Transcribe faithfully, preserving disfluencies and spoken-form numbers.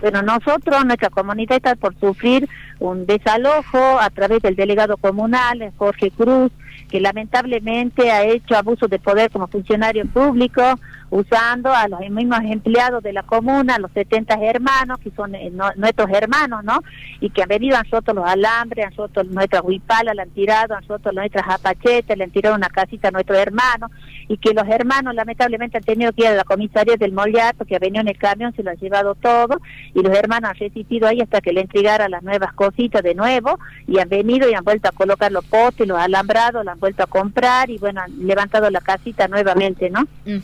Bueno, nosotros, nuestra comunidad está por sufrir un desalojo a través del delegado comunal, Jorge Cruz, que lamentablemente ha hecho abuso de poder como funcionario público, usando a los mismos empleados de la comuna, los setenta hermanos, que son eh, no, nuestros hermanos, ¿no? Y que han venido, han roto los alambres, han roto nuestras huipalas, le han tirado, han roto nuestras apachetas, le han tirado una casita a nuestros hermanos, y que los hermanos lamentablemente han tenido que ir a la comisaría del Mollato, que ha venido en el camión, se lo ha llevado todo, y los hermanos han resistido ahí hasta que le entregara las nuevas cositas de nuevo, y han venido y han vuelto a colocar los postes, los alambrados, los han vuelto a comprar, y bueno, han levantado la casita nuevamente, ¿no?